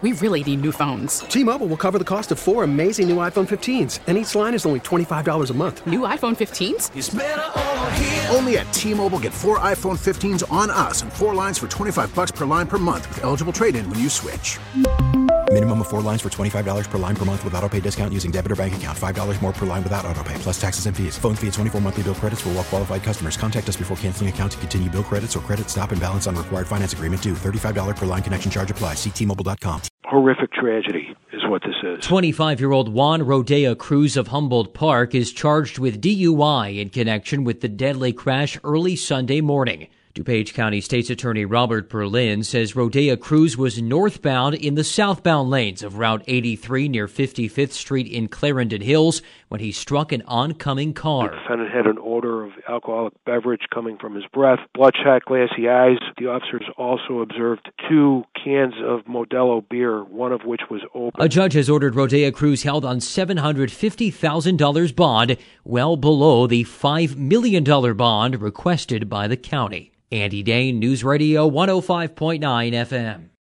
We really need new phones. T-Mobile will cover the cost of 4 amazing new iPhone 15s, and each line is only $25 a month. New iPhone 15s? It's better over here. Only at T-Mobile, get 4 iPhone 15s on us and 4 lines for $25 per line per month with eligible trade-in when you switch. Minimum of 4 lines for $25 per line per month with autopay discount using debit or bank account. $5 more per line without autopay, plus taxes and fees. Phone fee at 24 monthly bill credits for well-qualified customers. Contact us before canceling account to continue bill credits or credit stop and balance on required finance agreement due. $35 per line connection charge applies. See T-Mobile.com. Horrific tragedy is what this is. 25-year-old Juan Rodea Cruz of Humboldt Park is charged with DUI in connection with the deadly crash early Sunday morning. DuPage County State's Attorney Robert Berlin says Rodea Cruz was northbound in the southbound lanes of Route 83 near 55th Street in Clarendon Hills when he struck an oncoming car. The defendant had an odor of alcoholic beverage coming from his breath, bloodshot, glassy eyes. The officers also observed 2 cans of Modelo beer, one of which was open. A judge has ordered Rodea Cruz held on $750,000 bond, well below the $5 million bond requested by the county. Andy Dane, News Radio 105.9 FM.